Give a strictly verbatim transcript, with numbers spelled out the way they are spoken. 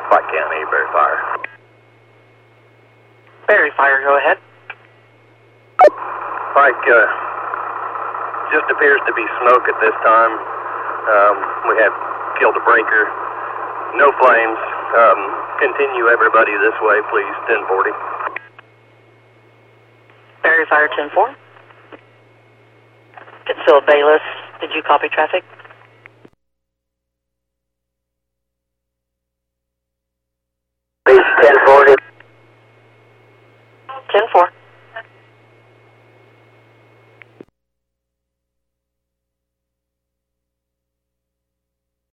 Pike County, Berry Fire. Berry Fire, go ahead. Pike, uh, just appears to be smoke at this time. Um, we have killed a breaker. No flames. Um, continue everybody this way, please. ten forty. Berry Fire ten four. Pittsfield Bayless, did you copy traffic? ten forty.